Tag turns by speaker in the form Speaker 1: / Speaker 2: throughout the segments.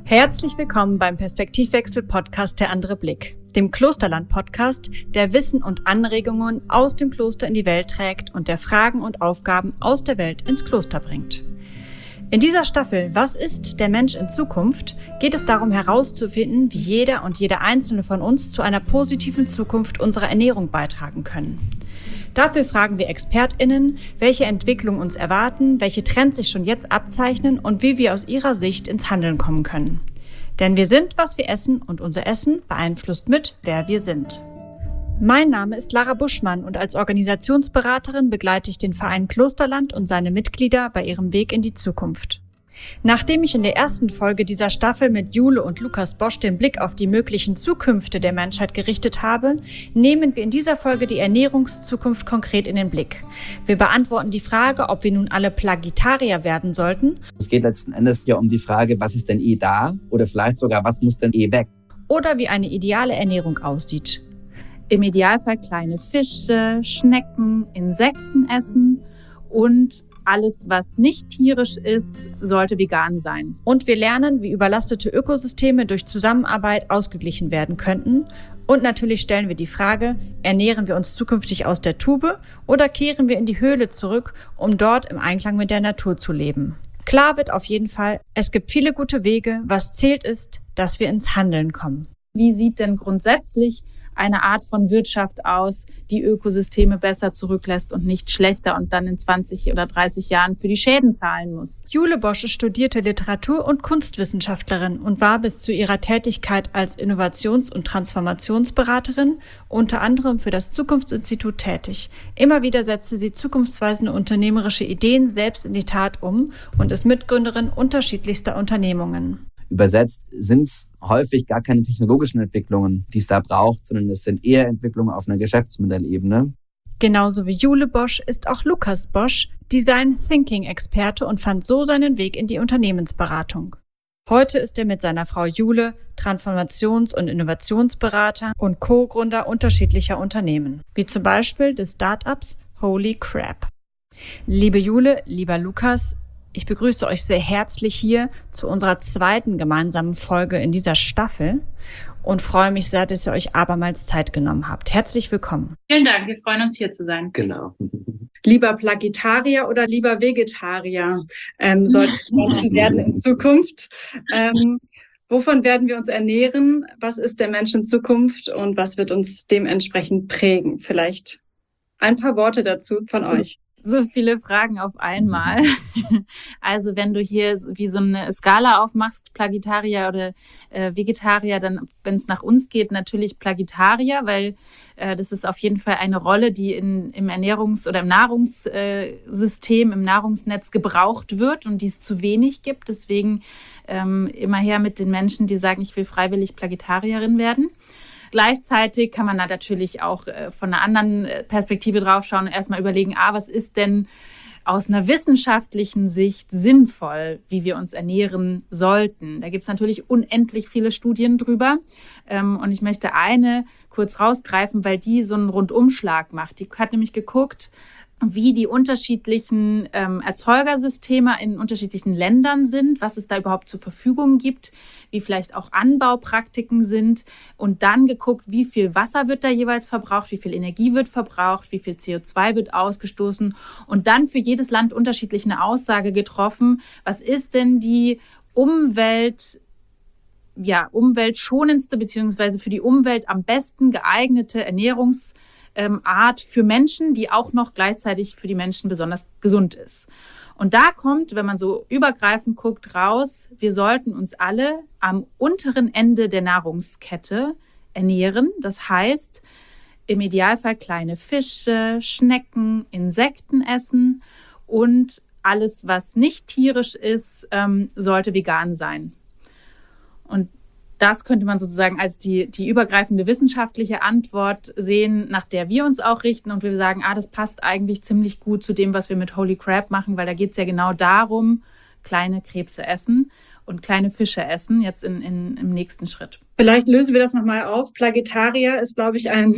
Speaker 1: Herzlich willkommen beim Perspektivwechsel-Podcast Der andere Blick, dem Klosterland-Podcast, der Wissen und Anregungen aus dem Kloster in die Welt trägt und der Fragen und Aufgaben aus der Welt ins Kloster bringt. In dieser Staffel Was ist der Mensch in Zukunft? Geht es darum herauszufinden, wie jeder und jede einzelne von uns zu einer positiven Zukunft unserer Ernährung beitragen können. Dafür fragen wir ExpertInnen, welche Entwicklungen uns erwarten, welche Trends sich schon jetzt abzeichnen und wie wir aus ihrer Sicht ins Handeln kommen können. Denn wir sind, was wir essen und unser Essen beeinflusst mit, wer wir sind. Mein Name ist Lara Buschmann und als Organisationsberaterin begleite ich den Verein Klosterland und seine Mitglieder bei ihrem Weg in die Zukunft. Nachdem ich in der ersten Folge dieser Staffel mit Jule und Lukas Bosch den Blick auf die möglichen Zukünfte der Menschheit gerichtet habe, nehmen wir in dieser Folge die Ernährungszukunft konkret in den Blick. Wir beantworten die Frage, ob wir nun alle Plagitarier werden sollten.
Speaker 2: Es geht letzten Endes ja um die Frage, was ist denn da oder vielleicht sogar, was muss denn weg?
Speaker 1: Oder wie eine ideale Ernährung aussieht.
Speaker 3: Im Idealfall kleine Fische, Schnecken, Insekten essen und alles, was nicht tierisch ist, sollte vegan sein.
Speaker 1: Und wir lernen, wie überlastete Ökosysteme durch Zusammenarbeit ausgeglichen werden könnten. Und natürlich stellen wir die Frage, ernähren wir uns zukünftig aus der Tube oder kehren wir in die Höhle zurück, um dort im Einklang mit der Natur zu leben? Klar wird auf jeden Fall, es gibt viele gute Wege. Was zählt ist, dass wir ins Handeln kommen.
Speaker 3: Wie sieht denn grundsätzlich eine Art von Wirtschaft aus, die Ökosysteme besser zurücklässt und nicht schlechter und dann in 20 oder 30 Jahren für die Schäden zahlen muss?
Speaker 1: Jule Bosch studierte Literatur- und Kunstwissenschaftlerin und war bis zu ihrer Tätigkeit als Innovations- und Transformationsberaterin unter anderem für das Zukunftsinstitut tätig. Immer wieder setzte sie zukunftsweisende unternehmerische Ideen selbst in die Tat um und ist Mitgründerin unterschiedlichster Unternehmungen.
Speaker 2: Übersetzt sind es häufig gar keine technologischen Entwicklungen, die es da braucht, sondern es sind eher Entwicklungen auf einer Geschäftsmodellebene.
Speaker 1: Genauso wie Jule Bosch ist auch Lukas Bosch Design Thinking Experte und fand so seinen Weg in die Unternehmensberatung. Heute ist er mit seiner Frau Jule Transformations- und Innovationsberater und Co-Gründer unterschiedlicher Unternehmen, wie zum Beispiel des Startups Holy Crap. Liebe Jule, lieber Lukas, ich begrüße euch sehr herzlich hier zu unserer zweiten gemeinsamen Folge in dieser Staffel und freue mich sehr, dass ihr euch abermals Zeit genommen habt. Herzlich willkommen.
Speaker 3: Vielen Dank, wir freuen uns hier zu sein.
Speaker 2: Genau.
Speaker 4: Lieber Plagitarier oder lieber Vegetarier sollten Menschen werden in Zukunft. Wovon werden wir uns ernähren? Was ist der Mensch in Zukunft und was wird uns dementsprechend prägen? Vielleicht ein paar Worte dazu von euch.
Speaker 3: So viele Fragen auf einmal. Also wenn du hier wie so eine Skala aufmachst, Plagitarier oder Vegetarier, dann, wenn es nach uns geht, natürlich Plagitarier, weil das ist auf jeden Fall eine Rolle, die im Ernährungs- oder im Nahrungssystem, im Nahrungsnetz gebraucht wird und die es zu wenig gibt. Deswegen immer her mit den Menschen, die sagen, ich will freiwillig Plagitarierin werden. Gleichzeitig kann man da natürlich auch von einer anderen Perspektive draufschauen und erstmal überlegen, was ist denn aus einer wissenschaftlichen Sicht sinnvoll, wie wir uns ernähren sollten. Da gibt es natürlich unendlich viele Studien drüber. Und ich möchte eine kurz rausgreifen, weil die so einen Rundumschlag macht. Die hat nämlich geguckt, wie die unterschiedlichen Erzeugersysteme in unterschiedlichen Ländern sind, was es da überhaupt zur Verfügung gibt, wie vielleicht auch Anbaupraktiken sind und dann geguckt, wie viel Wasser wird da jeweils verbraucht, wie viel Energie wird verbraucht, wie viel CO2 wird ausgestoßen und dann für jedes Land unterschiedlich eine Aussage getroffen, was ist denn die umweltschonendste bzw. für die Umwelt am besten geeignete Ernährungsart für Menschen, die auch noch gleichzeitig für die Menschen besonders gesund ist. Und da kommt, wenn man so übergreifend guckt, raus, wir sollten uns alle am unteren Ende der Nahrungskette ernähren. Das heißt, im Idealfall kleine Fische, Schnecken, Insekten essen und alles, was nicht tierisch ist, sollte vegan sein. Und das könnte man sozusagen als die übergreifende wissenschaftliche Antwort sehen, nach der wir uns auch richten und wir sagen, das passt eigentlich ziemlich gut zu dem, was wir mit Holy Crap machen, weil da geht es ja genau darum, kleine Krebse essen und kleine Fische essen, jetzt im nächsten Schritt.
Speaker 4: Vielleicht lösen wir das nochmal auf. Plagetarier ist, glaube ich, ein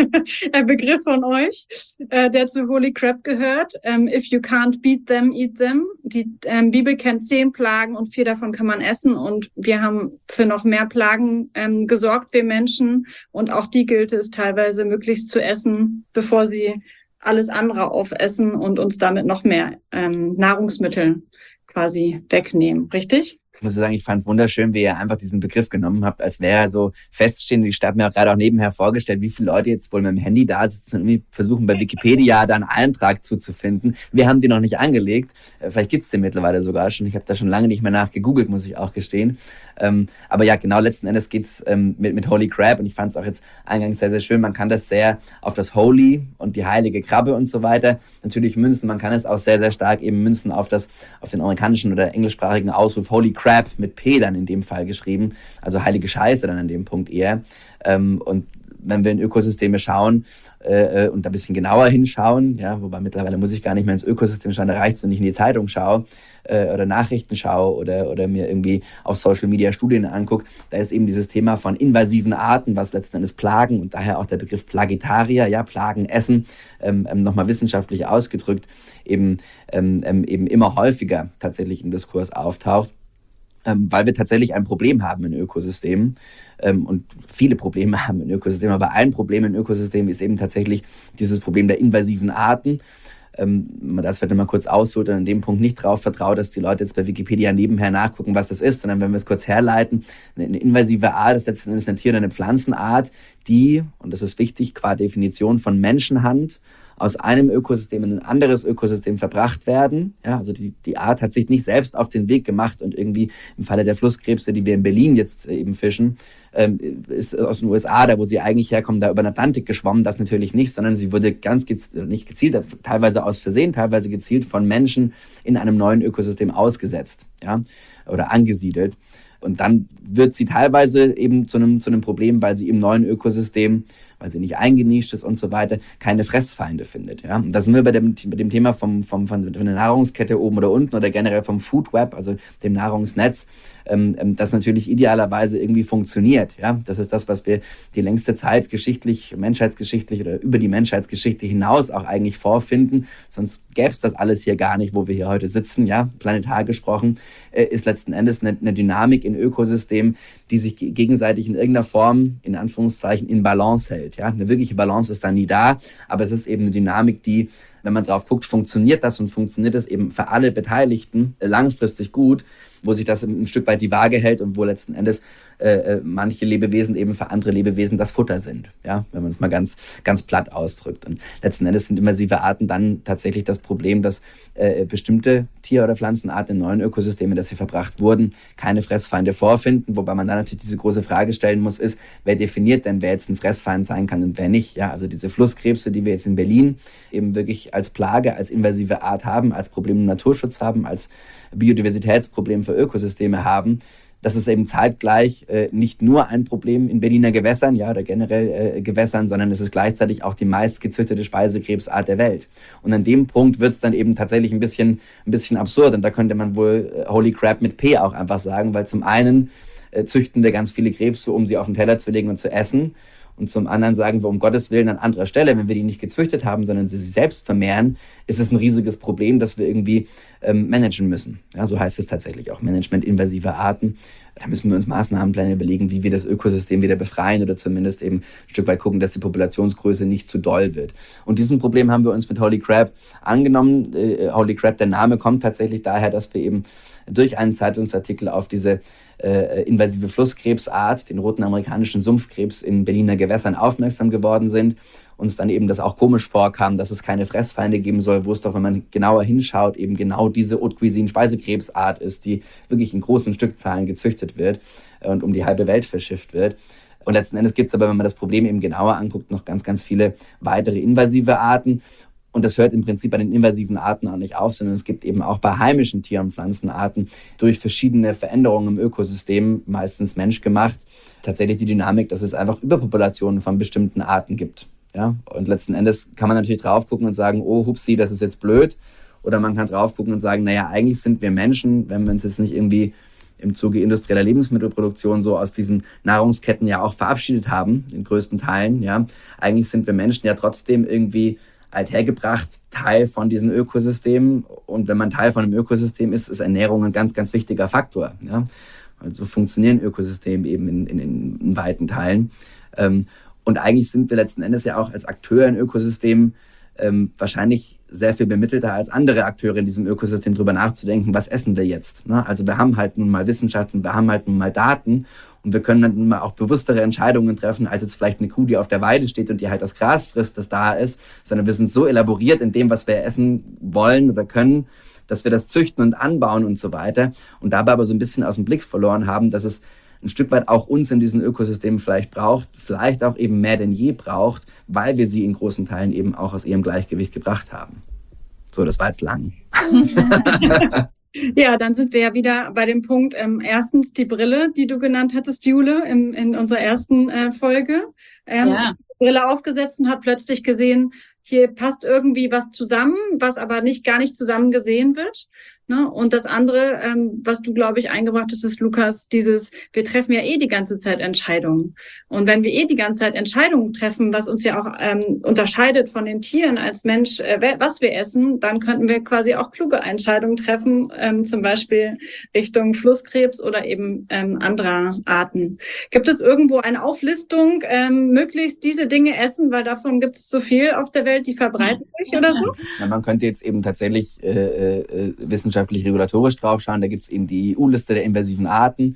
Speaker 4: Begriff von euch, der zu Holy Crab gehört. If you can't beat them, eat them. Die Bibel kennt 10 Plagen und 4 davon kann man essen. Und wir haben für noch mehr Plagen gesorgt, wir Menschen. Und auch die gilt es teilweise möglichst zu essen, bevor sie alles andere aufessen und uns damit noch mehr Nahrungsmittel quasi wegnehmen. Richtig?
Speaker 2: Ich muss sagen, ich fand es wunderschön, wie ihr einfach diesen Begriff genommen habt, als wäre er so feststehend. Ich habe mir auch gerade auch nebenher vorgestellt, wie viele Leute jetzt wohl mit dem Handy da sitzen und irgendwie versuchen, bei Wikipedia da einen Eintrag zuzufinden. Wir haben die noch nicht angelegt. Vielleicht gibt's den mittlerweile sogar schon. Ich habe da schon lange nicht mehr nachgegoogelt, muss ich auch gestehen. Aber ja, genau, letzten Endes geht's mit Holy Crab. Und ich fand es auch jetzt eingangs sehr, sehr schön. Man kann das sehr auf das Holy und die heilige Krabbe und so weiter natürlich münzen. Man kann es auch sehr, sehr stark eben münzen auf den amerikanischen oder englischsprachigen Ausruf Holy Crab mit P dann in dem Fall geschrieben. Also heilige Scheiße dann an dem Punkt eher. Und wenn wir in Ökosysteme schauen und da ein bisschen genauer hinschauen, ja, wobei mittlerweile muss ich gar nicht mehr ins Ökosystem schauen, da reicht es, wenn ich in die Zeitung schaue oder Nachrichten schaue oder mir irgendwie auf Social Media Studien angucke, da ist eben dieses Thema von invasiven Arten, was letzten Endes Plagen und daher auch der Begriff Plagetarier, ja, Plagen essen, nochmal wissenschaftlich ausgedrückt, eben immer häufiger tatsächlich im Diskurs auftaucht. Weil wir tatsächlich ein Problem haben in Ökosystemen und viele Probleme haben in Ökosystemen, aber ein Problem in Ökosystemen ist eben tatsächlich dieses Problem der invasiven Arten. Man das vielleicht mal kurz ausholt und an dem Punkt nicht drauf vertraut, dass die Leute jetzt bei Wikipedia nebenher nachgucken, was das ist, sondern wenn wir es kurz herleiten, eine invasive Art ist letzten Endes eine Tier- oder eine Pflanzenart, die, und das ist wichtig, qua Definition von Menschenhand aus einem Ökosystem in ein anderes Ökosystem verbracht werden. Ja, also die Art hat sich nicht selbst auf den Weg gemacht und irgendwie im Falle der Flusskrebse, die wir in Berlin jetzt eben fischen, ist aus den USA, da wo sie eigentlich herkommen, da über den Atlantik geschwommen, das natürlich nicht, sondern sie wurde nicht gezielt, teilweise aus Versehen, teilweise gezielt von Menschen in einem neuen Ökosystem ausgesetzt, ja, oder angesiedelt. Und dann wird sie teilweise eben zu einem Problem, weil sie im neuen Ökosystem, weil sie nicht eingenischt ist und so weiter, keine Fressfeinde findet. Ja? Und da sind wir bei dem Thema von der Nahrungskette oben oder unten oder generell vom Food Web, also dem Nahrungsnetz, das natürlich idealerweise irgendwie funktioniert. Ja? Das ist das, was wir die längste Zeit geschichtlich, menschheitsgeschichtlich oder über die Menschheitsgeschichte hinaus auch eigentlich vorfinden. Sonst gäbe es das alles hier gar nicht, wo wir hier heute sitzen. Ja? Planetar gesprochen, ist letzten Endes eine Dynamik in Ökosystemen, die sich gegenseitig in irgendeiner Form, in Anführungszeichen, in Balance hält. Ja? Eine wirkliche Balance ist da nie da, aber es ist eben eine Dynamik, die, wenn man drauf guckt, funktioniert das eben für alle Beteiligten langfristig gut, wo sich das ein Stück weit die Waage hält und wo letzten Endes manche Lebewesen eben für andere Lebewesen das Futter sind, ja, wenn man es mal ganz, ganz platt ausdrückt. Und letzten Endes sind invasive Arten dann tatsächlich das Problem, dass bestimmte Tier- oder Pflanzenarten in neuen Ökosystemen, dass sie verbracht wurden, keine Fressfeinde vorfinden, wobei man dann natürlich diese große Frage stellen muss, ist, wer definiert denn, wer jetzt ein Fressfeind sein kann und wer nicht? Ja, also diese Flusskrebse, die wir jetzt in Berlin eben wirklich als Plage, als invasive Art haben, als Problem im Naturschutz haben, als Biodiversitätsproblem für Ökosysteme haben, das ist eben zeitgleich nicht nur ein Problem in Berliner Gewässern, ja, oder generell Gewässern, sondern es ist gleichzeitig auch die meist gezüchtete Speisekrebsart der Welt. Und an dem Punkt wird es dann eben tatsächlich ein bisschen absurd. Und da könnte man wohl Holy Crab mit P auch einfach sagen, weil zum einen züchten wir ganz viele Krebse, um sie auf den Teller zu legen und zu essen. Und zum anderen sagen wir, um Gottes Willen an anderer Stelle, wenn wir die nicht gezüchtet haben, sondern sie sich selbst vermehren, ist es ein riesiges Problem, das wir irgendwie managen müssen. Ja, so heißt es tatsächlich auch, Management invasiver Arten. Da müssen wir uns Maßnahmenpläne überlegen, wie wir das Ökosystem wieder befreien oder zumindest eben ein Stück weit gucken, dass die Populationsgröße nicht zu doll wird. Und diesem Problem haben wir uns mit Holy Crab angenommen. Holy Crab, der Name kommt tatsächlich daher, dass wir eben durch einen Zeitungsartikel auf diese invasive Flusskrebsart, den roten amerikanischen Sumpfkrebs in Berliner Gewässern aufmerksam geworden sind. Uns dann eben das auch komisch vorkam, dass es keine Fressfeinde geben soll, wo es doch, wenn man genauer hinschaut, eben genau diese Haute Cuisine Speisekrebsart ist, die wirklich in großen Stückzahlen gezüchtet wird und um die halbe Welt verschifft wird. Und letzten Endes gibt es aber, wenn man das Problem eben genauer anguckt, noch ganz, ganz viele weitere invasive Arten. Und das hört im Prinzip bei den invasiven Arten auch nicht auf, sondern es gibt eben auch bei heimischen Tier- und Pflanzenarten durch verschiedene Veränderungen im Ökosystem, meistens menschgemacht, tatsächlich die Dynamik, dass es einfach Überpopulationen von bestimmten Arten gibt. Ja? Und letzten Endes kann man natürlich drauf gucken und sagen, oh, hupsi, das ist jetzt blöd. Oder man kann drauf gucken und sagen, naja, eigentlich sind wir Menschen, wenn wir uns jetzt nicht irgendwie im Zuge industrieller Lebensmittelproduktion so aus diesen Nahrungsketten ja auch verabschiedet haben, in größten Teilen, ja. Eigentlich sind wir Menschen ja trotzdem irgendwie althergebracht Teil von diesen Ökosystemen. Und wenn man Teil von einem Ökosystem ist, ist Ernährung ein ganz, ganz wichtiger Faktor, ja. Also funktionieren Ökosysteme eben in weiten Teilen. Und eigentlich sind wir letzten Endes ja auch als Akteur in Ökosystemen wahrscheinlich sehr viel bemittelter als andere Akteure in diesem Ökosystem darüber nachzudenken, was essen wir jetzt. Ne? Also wir haben halt nun mal Wissenschaft und wir haben halt nun mal Daten und wir können dann nun mal auch bewusstere Entscheidungen treffen, als jetzt vielleicht eine Kuh, die auf der Weide steht und die halt das Gras frisst, das da ist, sondern wir sind so elaboriert in dem, was wir essen wollen oder können, dass wir das züchten und anbauen und so weiter und dabei aber so ein bisschen aus dem Blick verloren haben, dass es ein Stück weit auch uns in diesen Ökosystemen vielleicht braucht, vielleicht auch eben mehr denn je braucht, weil wir sie in großen Teilen eben auch aus ihrem Gleichgewicht gebracht haben. So, das war jetzt lang.
Speaker 4: Ja, dann sind wir ja wieder bei dem Punkt, erstens die Brille, die du genannt hattest, Jule, in unserer ersten Folge. Brille aufgesetzt und hat plötzlich gesehen, hier passt irgendwie was zusammen, was aber gar nicht zusammen gesehen wird. Ne? Und das andere, was du, glaube ich, eingebracht hast, ist, Lukas, wir treffen ja die ganze Zeit Entscheidungen. Und wenn wir die ganze Zeit Entscheidungen treffen, was uns ja auch unterscheidet von den Tieren als Mensch, was wir essen, dann könnten wir quasi auch kluge Entscheidungen treffen, zum Beispiel Richtung Flusskrebs oder eben anderer Arten. Gibt es irgendwo eine Auflistung, möglichst diese Dinge essen, weil davon gibt es zu viel auf der Welt, die verbreiten sich oder so?
Speaker 2: Ja, man könnte jetzt eben tatsächlich wissenschaftlich-regulatorisch draufschauen. Da gibt es eben die EU-Liste der invasiven Arten.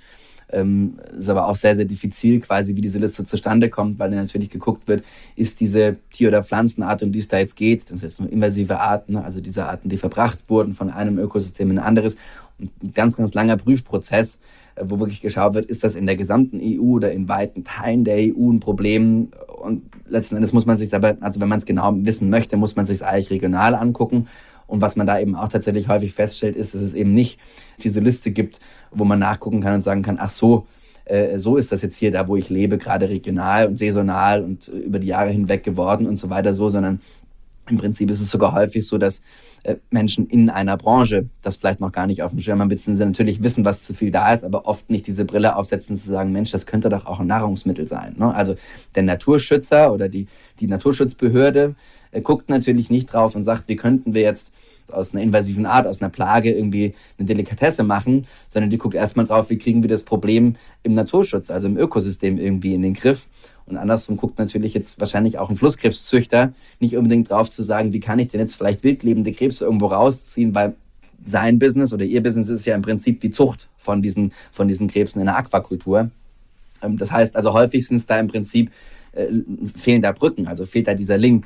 Speaker 2: Ist aber auch sehr, sehr diffizil, quasi wie diese Liste zustande kommt, weil dann natürlich geguckt wird, ist diese Tier- oder Pflanzenart, um die es da jetzt geht, das sind jetzt nur invasive Arten, also diese Arten, die verbracht wurden von einem Ökosystem in ein anderes. Und ein ganz, ganz langer Prüfprozess, wo wirklich geschaut wird, ist das in der gesamten EU oder in weiten Teilen der EU ein Problem? Und letzten Endes muss man sich aber, also wenn man es genau wissen möchte, muss man sich es eigentlich regional angucken. Und was man da eben auch tatsächlich häufig feststellt, ist, dass es eben nicht diese Liste gibt, wo man nachgucken kann und sagen kann, ach so, so ist das jetzt hier da, wo ich lebe, gerade regional und saisonal und über die Jahre hinweg geworden und so weiter so, sondern im Prinzip ist es sogar häufig so, dass Menschen in einer Branche das vielleicht noch gar nicht auf dem Schirm haben, beziehungsweise natürlich wissen, was zu viel da ist, aber oft nicht diese Brille aufsetzen, zu sagen, Mensch, das könnte doch auch ein Nahrungsmittel sein. Ne? Also der Naturschützer oder die Naturschutzbehörde guckt natürlich nicht drauf und sagt, wie könnten wir jetzt aus einer invasiven Art, aus einer Plage irgendwie eine Delikatesse machen, sondern die guckt erstmal drauf, wie kriegen wir das Problem im Naturschutz, also im Ökosystem irgendwie in den Griff. Und andersrum guckt natürlich jetzt wahrscheinlich auch ein Flusskrebszüchter nicht unbedingt drauf zu sagen, wie kann ich denn jetzt vielleicht wildlebende Krebse irgendwo rausziehen, weil sein Business oder ihr Business ist ja im Prinzip die Zucht von diesen Krebsen in der Aquakultur. Das heißt also häufig sind es da im Prinzip fehlen da Brücken, also fehlt da dieser Link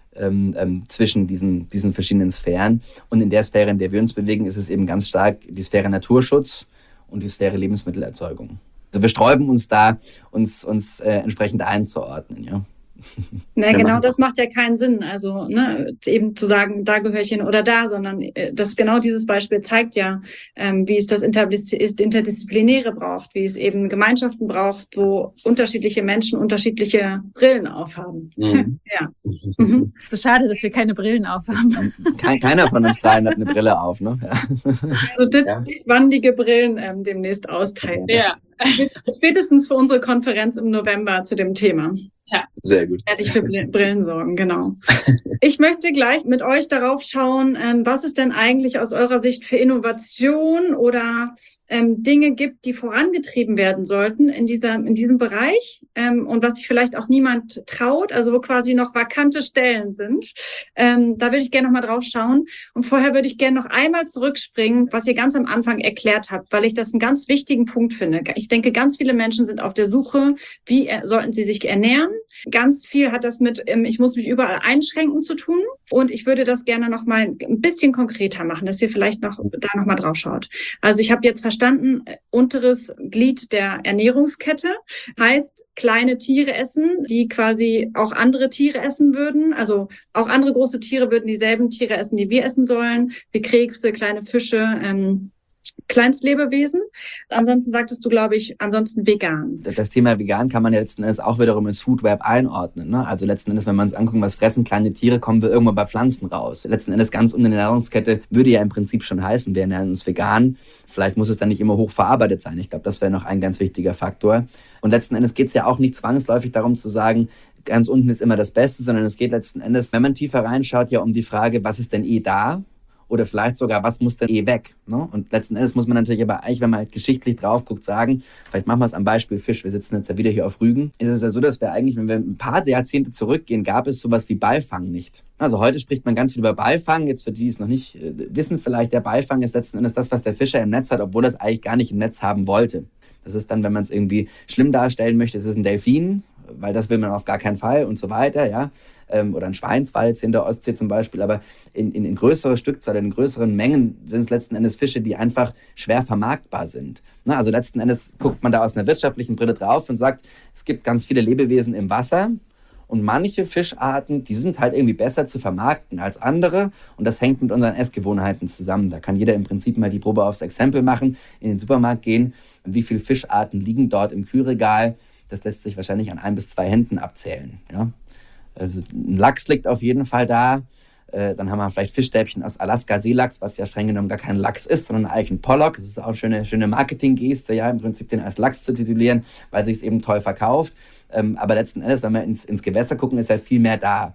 Speaker 2: zwischen diesen verschiedenen Sphären. Und in der Sphäre, in der wir uns bewegen, ist es eben ganz stark die Sphäre Naturschutz und die Sphäre Lebensmittelerzeugung. Also wir sträuben uns da, uns entsprechend einzuordnen, ja.
Speaker 4: Na, genau, das macht ja keinen Sinn. Also eben zu sagen, da gehöre ich hin oder da, sondern genau dieses Beispiel zeigt ja, wie es das Interdisziplinäre braucht, wie es eben Gemeinschaften braucht, wo unterschiedliche Menschen unterschiedliche Brillen aufhaben.
Speaker 2: Mhm.
Speaker 4: Ja. Mhm.
Speaker 3: So schade, dass wir keine Brillen aufhaben.
Speaker 2: Keiner von uns dreien hat eine Brille auf, ne? Ja.
Speaker 4: So dickwandige Brillen demnächst austeilen.
Speaker 3: Ja.
Speaker 4: Spätestens für unsere Konferenz im November zu dem Thema.
Speaker 3: Ja,
Speaker 2: sehr gut.
Speaker 4: Werde ich für Brillen sorgen, genau. Ich möchte gleich mit euch darauf schauen, was es denn eigentlich aus eurer Sicht für Innovation oder Dinge gibt, die vorangetrieben werden sollten in diesem Bereich und was sich vielleicht auch niemand traut, also wo quasi noch vakante Stellen sind. Da würde ich gerne noch mal drauf schauen. Und vorher würde ich gerne noch einmal zurückspringen, was ihr ganz am Anfang erklärt habt, weil ich das einen ganz wichtigen Punkt finde. Ich denke, ganz viele Menschen sind auf der Suche, wie sollten sie sich ernähren. Ganz viel hat das mit, ich muss mich überall einschränken zu tun. Und ich würde das gerne noch mal ein bisschen konkreter machen, dass ihr vielleicht da noch mal drauf schaut. Also ich habe jetzt verstanden, unteres Glied der Ernährungskette heißt kleine Tiere essen, die quasi auch andere Tiere essen würden. Also auch andere große Tiere würden dieselben Tiere essen, die wir essen sollen, wie Krebse, kleine Fische, Kleinstlebewesen. Ansonsten sagtest du, glaube ich, ansonsten vegan.
Speaker 2: Das Thema vegan kann man ja letzten Endes auch wiederum ins Food Web einordnen. Ne? Also letzten Endes, wenn wir uns angucken, was fressen kleine Tiere, kommen wir irgendwo bei Pflanzen raus. Letzten Endes ganz unten in der Nahrungskette würde ja im Prinzip schon heißen, wir ernähren uns vegan. Vielleicht muss es dann nicht immer hochverarbeitet sein. Ich glaube, das wäre noch ein ganz wichtiger Faktor. Und letzten Endes geht es ja auch nicht zwangsläufig darum zu sagen, ganz unten ist immer das Beste, sondern es geht letzten Endes, wenn man tiefer reinschaut, ja um die Frage, was ist denn da? Oder vielleicht sogar, was muss denn weg? Ne? Und letzten Endes muss man natürlich aber eigentlich, wenn man halt geschichtlich drauf guckt, sagen, vielleicht machen wir es am Beispiel Fisch, wir sitzen jetzt ja wieder hier auf Rügen, ist es ja so, dass wir eigentlich, wenn wir ein paar Jahrzehnte zurückgehen, gab es sowas wie Beifang nicht. Also heute spricht man ganz viel über Beifang, jetzt für die, die es noch nicht wissen vielleicht, der Beifang ist letzten Endes das, was der Fischer im Netz hat, obwohl er es eigentlich gar nicht im Netz haben wollte. Das ist dann, wenn man es irgendwie schlimm darstellen möchte, es ist ein Delfin, weil das will man auf gar keinen Fall und so weiter, ja. Oder ein Schweinswal jetzt in der Ostsee zum Beispiel, aber in größerer Stückzahl, in größeren Mengen sind es letzten Endes Fische, die einfach schwer vermarktbar sind. Na, also letzten Endes guckt man da aus einer wirtschaftlichen Brille drauf und sagt, es gibt ganz viele Lebewesen im Wasser und manche Fischarten, die sind halt irgendwie besser zu vermarkten als andere und das hängt mit unseren Essgewohnheiten zusammen. Da kann jeder im Prinzip mal die Probe aufs Exempel machen, in den Supermarkt gehen und wie viele Fischarten liegen dort im Kühlregal. Das lässt sich wahrscheinlich an 1 bis 2 Händen abzählen. Ja? Also ein Lachs liegt auf jeden Fall da. Dann haben wir vielleicht Fischstäbchen aus Alaska-Seelachs, was ja streng genommen gar kein Lachs ist, sondern eigentlich ein Pollock. Das ist auch eine schöne Marketinggeste, ja, im Prinzip den als Lachs zu titulieren, weil sich es eben toll verkauft. Aber letzten Endes, wenn wir ins Gewässer gucken, ist ja viel mehr da.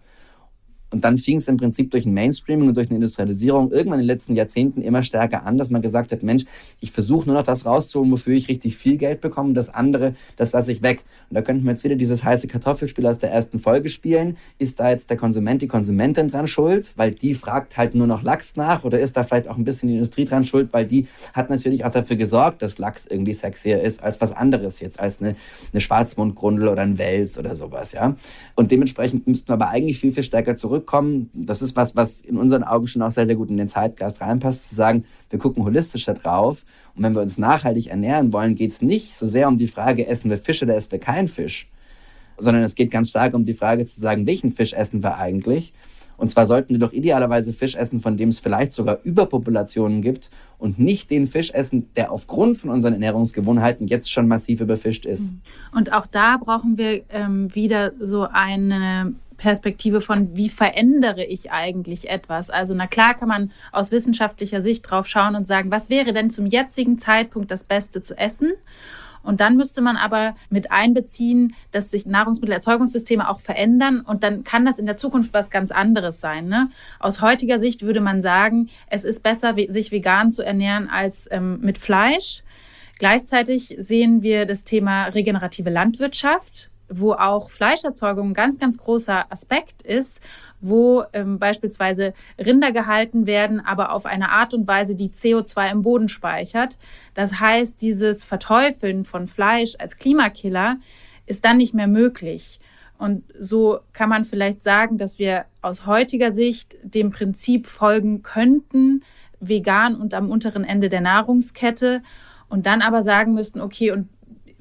Speaker 2: Und dann fing es im Prinzip durch ein Mainstreaming und durch eine Industrialisierung irgendwann in den letzten Jahrzehnten immer stärker an, dass man gesagt hat, Mensch, ich versuche nur noch das rauszuholen, wofür ich richtig viel Geld bekomme, das andere, das lasse ich weg. Und da könnten wir jetzt wieder dieses heiße Kartoffelspiel aus der ersten Folge spielen. Ist da jetzt der Konsument, die Konsumentin dran schuld, weil die fragt halt nur noch Lachs nach, oder ist da vielleicht auch ein bisschen die Industrie dran schuld, weil die hat natürlich auch dafür gesorgt, dass Lachs irgendwie sexier ist als was anderes jetzt, als eine Schwarzmundgrundel oder ein Wels oder sowas, ja. Und dementsprechend müssten wir aber eigentlich viel, viel stärker zurückkommen. Das ist was in unseren Augen schon auch sehr, sehr gut in den Zeitgeist reinpasst, zu sagen, wir gucken holistischer drauf. Und wenn wir uns nachhaltig ernähren wollen, geht es nicht so sehr um die Frage, essen wir Fisch oder essen wir keinen Fisch, sondern es geht ganz stark um die Frage zu sagen, welchen Fisch essen wir eigentlich? Und zwar sollten wir doch idealerweise Fisch essen, von dem es vielleicht sogar Überpopulationen gibt und nicht den Fisch essen, der aufgrund von unseren Ernährungsgewohnheiten jetzt schon massiv überfischt ist.
Speaker 3: Und auch da brauchen wir wieder so eine Perspektive von, wie verändere ich eigentlich etwas? Also na klar kann man aus wissenschaftlicher Sicht drauf schauen und sagen, was wäre denn zum jetzigen Zeitpunkt das Beste zu essen? Und dann müsste man aber mit einbeziehen, dass sich Nahrungsmittelerzeugungssysteme auch verändern und dann kann das in der Zukunft was ganz anderes sein. Ne? Aus heutiger Sicht würde man sagen, es ist besser, sich vegan zu ernähren als mit Fleisch. Gleichzeitig sehen wir das Thema regenerative Landwirtschaft, wo auch Fleischerzeugung ein ganz, ganz großer Aspekt ist, wo beispielsweise Rinder gehalten werden, aber auf eine Art und Weise, die CO2 im Boden speichert. Das heißt, dieses Verteufeln von Fleisch als Klimakiller ist dann nicht mehr möglich. Und so kann man vielleicht sagen, dass wir aus heutiger Sicht dem Prinzip folgen könnten, vegan und am unteren Ende der Nahrungskette, und dann aber sagen müssten, okay, und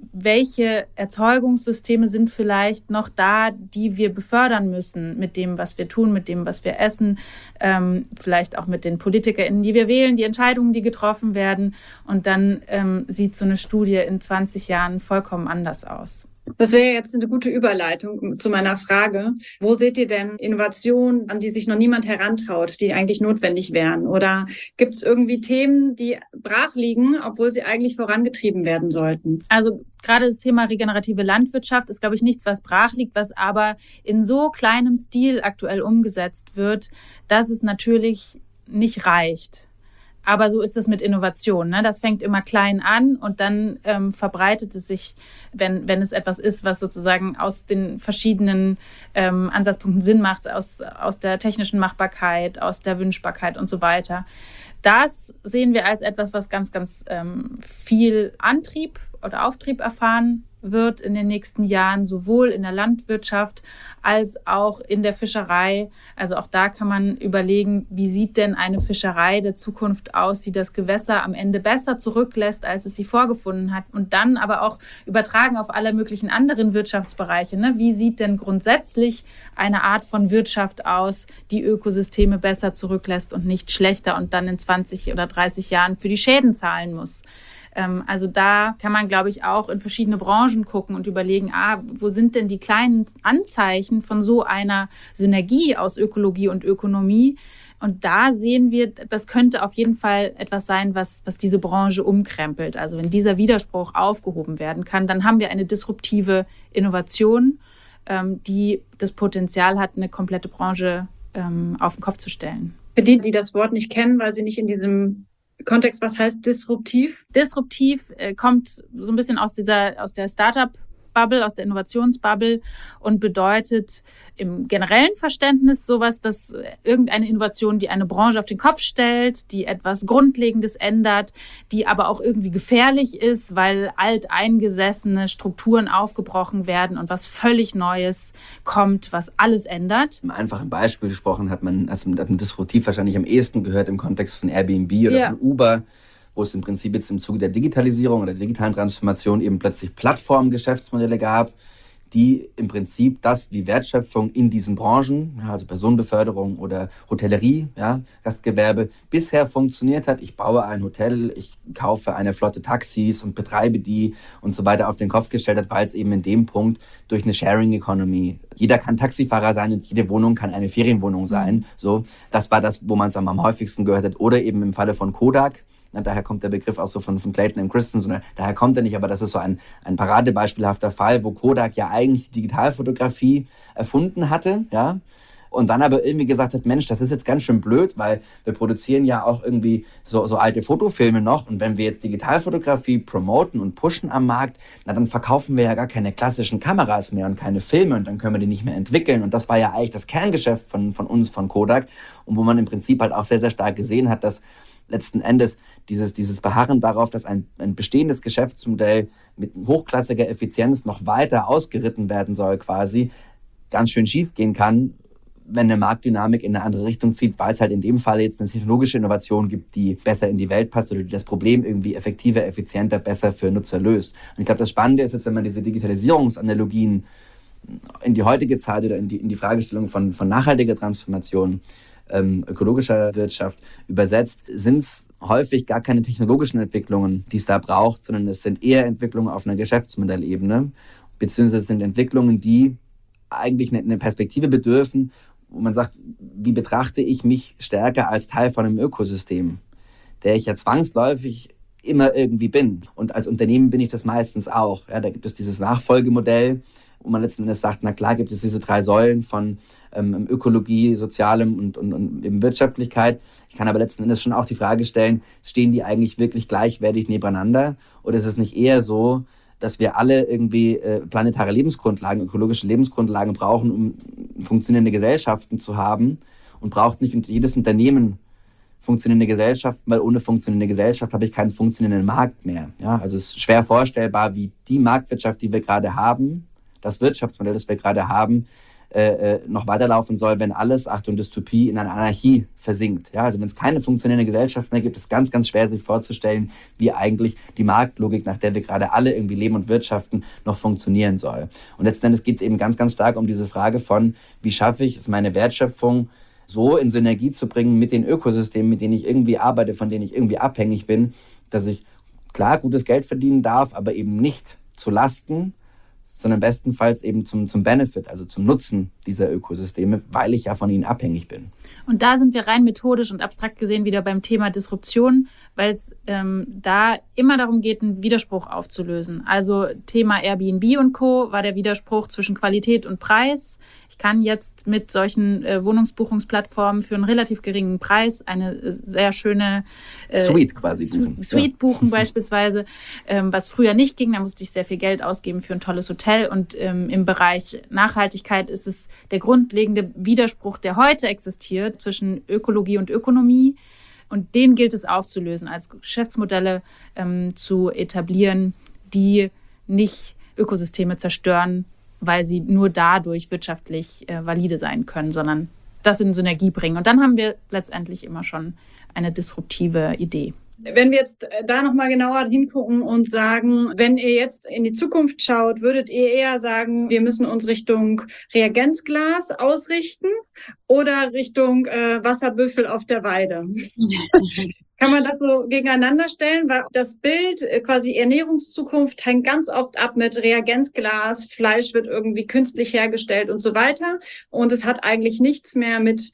Speaker 3: welche Erzeugungssysteme sind vielleicht noch da, die wir befördern müssen mit dem, was wir tun, mit dem, was wir essen, vielleicht auch mit den PolitikerInnen, die wir wählen, die Entscheidungen, die getroffen werden. Und dann sieht so eine Studie in 20 Jahren vollkommen anders aus.
Speaker 4: Das wäre jetzt eine gute Überleitung zu meiner Frage. Wo seht ihr denn Innovationen, an die sich noch niemand herantraut, die eigentlich notwendig wären? Oder gibt es irgendwie Themen, die brach liegen, obwohl sie eigentlich vorangetrieben werden sollten?
Speaker 3: Also gerade das Thema regenerative Landwirtschaft ist, glaube ich, nichts, was brach liegt, was aber in so kleinem Stil aktuell umgesetzt wird, dass es natürlich nicht reicht. Aber so ist es mit Innovation. Ne? Das fängt immer klein an und dann verbreitet es sich, wenn es etwas ist, was sozusagen aus den verschiedenen Ansatzpunkten Sinn macht, aus der technischen Machbarkeit, aus der Wünschbarkeit und so weiter. Das sehen wir als etwas, was ganz, ganz viel Antrieb oder Auftrieb erfahren wird in den nächsten Jahren, sowohl in der Landwirtschaft als auch in der Fischerei. Also auch da kann man überlegen, wie sieht denn eine Fischerei der Zukunft aus, die das Gewässer am Ende besser zurücklässt, als es sie vorgefunden hat. Und dann aber auch übertragen auf alle möglichen anderen Wirtschaftsbereiche. Ne? Wie sieht denn grundsätzlich eine Art von Wirtschaft aus, die Ökosysteme besser zurücklässt und nicht schlechter und dann in 20 oder 30 Jahren für die Schäden zahlen muss? Also da kann man, glaube ich, auch in verschiedene Branchen gucken und überlegen, wo sind denn die kleinen Anzeichen von so einer Synergie aus Ökologie und Ökonomie? Und da sehen wir, das könnte auf jeden Fall etwas sein, was diese Branche umkrempelt. Also wenn dieser Widerspruch aufgehoben werden kann, dann haben wir eine disruptive Innovation, die das Potenzial hat, eine komplette Branche auf den Kopf zu stellen.
Speaker 4: Für die, die das Wort nicht kennen, weil sie nicht in diesem Kontext, was heißt disruptiv?
Speaker 3: Disruptiv kommt so ein bisschen aus der Startup-Bubble, aus der Innovationsbubble und bedeutet im generellen Verständnis sowas, dass irgendeine Innovation, die eine Branche auf den Kopf stellt, die etwas Grundlegendes ändert, die aber auch irgendwie gefährlich ist, weil alteingesessene Strukturen aufgebrochen werden und was völlig Neues kommt, was alles ändert.
Speaker 2: Im einfachen Beispiel gesprochen hat man disruptiv wahrscheinlich am ehesten gehört im Kontext von Airbnb oder von Uber, wo es im Prinzip jetzt im Zuge der Digitalisierung oder der digitalen Transformation eben plötzlich Plattformgeschäftsmodelle gab, die im Prinzip das wie Wertschöpfung in diesen Branchen, also Personenbeförderung oder Hotellerie, Gastgewerbe, bisher funktioniert hat. Ich baue ein Hotel, ich kaufe eine Flotte Taxis und betreibe die und so weiter auf den Kopf gestellt hat, weil es eben in dem Punkt durch eine Sharing Economy, jeder kann Taxifahrer sein und jede Wohnung kann eine Ferienwohnung sein. So, das war das, wo man es am häufigsten gehört hat. Oder eben im Falle von Kodak. Daher kommt der Begriff auch so von Clayton Christensen. Daher kommt er nicht, aber das ist so ein paradebeispielhafter Fall, wo Kodak ja eigentlich Digitalfotografie erfunden hatte, ja, und dann aber irgendwie gesagt hat, Mensch, das ist jetzt ganz schön blöd, weil wir produzieren ja auch irgendwie so alte Fotofilme noch und wenn wir jetzt Digitalfotografie promoten und pushen am Markt, dann verkaufen wir ja gar keine klassischen Kameras mehr und keine Filme und dann können wir die nicht mehr entwickeln und das war ja eigentlich das Kerngeschäft von uns, von Kodak und wo man im Prinzip halt auch sehr, sehr stark gesehen hat, dass letzten Endes dieses Beharren darauf, dass ein bestehendes Geschäftsmodell mit hochklassiger Effizienz noch weiter ausgeritten werden soll quasi, ganz schön schief gehen kann, wenn eine Marktdynamik in eine andere Richtung zieht, weil es halt in dem Fall jetzt eine technologische Innovation gibt, die besser in die Welt passt oder die das Problem irgendwie effektiver, effizienter, besser für Nutzer löst. Und ich glaube, das Spannende ist jetzt, wenn man diese Digitalisierungsanalogien in die heutige Zeit oder in die Fragestellung von nachhaltiger Transformation, ökologischer Wirtschaft übersetzt, sind es häufig gar keine technologischen Entwicklungen, die es da braucht, sondern es sind eher Entwicklungen auf einer Geschäftsmodellebene, beziehungsweise es sind Entwicklungen, die eigentlich eine Perspektive bedürfen, wo man sagt, wie betrachte ich mich stärker als Teil von einem Ökosystem, der ich ja zwangsläufig immer irgendwie bin. Und als Unternehmen bin ich das meistens auch. Ja, da gibt es dieses Nachfolgemodell, wo man letzten Endes sagt, na klar gibt es diese 3 Säulen von Ökologie, Sozialem und eben Wirtschaftlichkeit. Ich kann aber letzten Endes schon auch die Frage stellen, stehen die eigentlich wirklich gleichwertig nebeneinander? Oder ist es nicht eher so, dass wir alle irgendwie planetare Lebensgrundlagen, ökologische Lebensgrundlagen brauchen, um funktionierende Gesellschaften zu haben und braucht nicht jedes Unternehmen funktionierende Gesellschaften, weil ohne funktionierende Gesellschaft habe ich keinen funktionierenden Markt mehr. Ja, also es ist schwer vorstellbar, wie die Marktwirtschaft, die wir gerade haben, das Wirtschaftsmodell, das wir gerade haben, noch weiterlaufen soll, wenn alles, Achtung, Dystopie, in einer Anarchie versinkt. Ja, also wenn es keine funktionierende Gesellschaft mehr gibt, ist es ganz, ganz schwer, sich vorzustellen, wie eigentlich die Marktlogik, nach der wir gerade alle irgendwie leben und wirtschaften, noch funktionieren soll. Und letzten Endes geht es eben ganz, ganz stark um diese Frage von, wie schaffe ich es, meine Wertschöpfung so in Synergie zu bringen mit den Ökosystemen, mit denen ich irgendwie arbeite, von denen ich irgendwie abhängig bin, dass ich klar gutes Geld verdienen darf, aber eben nicht zu Lasten, sondern bestenfalls eben zum Benefit, also zum Nutzen dieser Ökosysteme, weil ich ja von ihnen abhängig bin.
Speaker 3: Und da sind wir rein methodisch und abstrakt gesehen wieder beim Thema Disruption, weil es da immer darum geht, einen Widerspruch aufzulösen. Also Thema Airbnb und Co. war der Widerspruch zwischen Qualität und Preis. Ich kann jetzt mit solchen Wohnungsbuchungsplattformen für einen relativ geringen Preis eine sehr schöne
Speaker 2: Suite quasi buchen.
Speaker 3: Suite buchen beispielsweise, was früher nicht ging. Da musste ich sehr viel Geld ausgeben für ein tolles Hotel. Und im Bereich Nachhaltigkeit ist es der grundlegende Widerspruch, der heute existiert zwischen Ökologie und Ökonomie. Und den gilt es aufzulösen, als Geschäftsmodelle zu etablieren, die nicht Ökosysteme zerstören, weil sie nur dadurch wirtschaftlich valide sein können, sondern das in Synergie bringen. Und dann haben wir letztendlich immer schon eine disruptive Idee.
Speaker 4: Wenn wir jetzt da nochmal genauer hingucken und sagen, wenn ihr jetzt in die Zukunft schaut, würdet ihr eher sagen, wir müssen uns Richtung Reagenzglas ausrichten oder Richtung Wasserbüffel auf der Weide? Kann man das so gegeneinander stellen? Weil das Bild, quasi Ernährungszukunft, hängt ganz oft ab mit Reagenzglas, Fleisch wird irgendwie künstlich hergestellt und so weiter. Und es hat eigentlich nichts mehr mit